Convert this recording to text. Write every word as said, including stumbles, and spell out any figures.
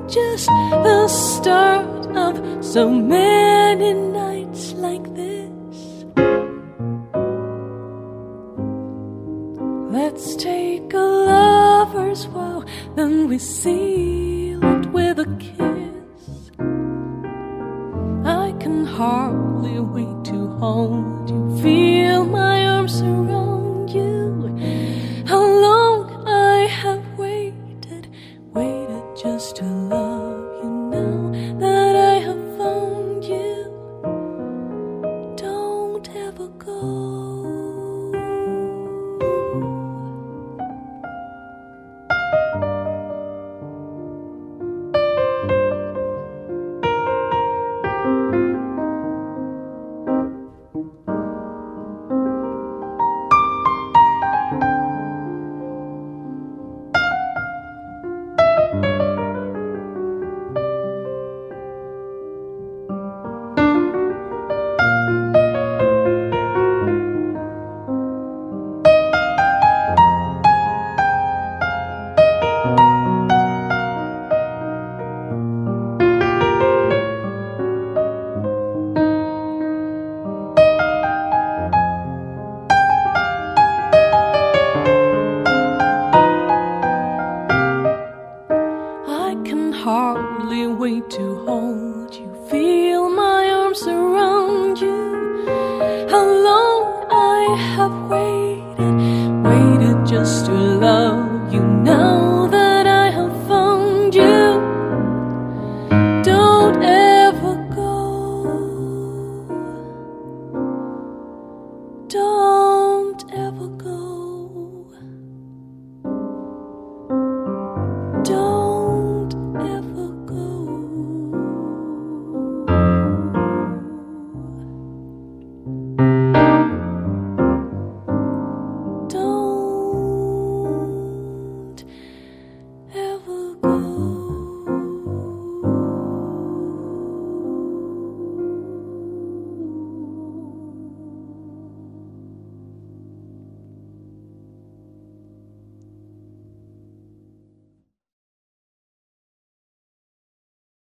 just the start of so many nights like this. Let's take a lover's vow, then we seal it with a kiss. I can hardly wait to hold you, feel my arms around you. How long I have waited, waited just to love you. Now that I have found you, don't ever go. Hardly wait to hold you, feel my arms around you. How long I have waited, waited just to love you. Now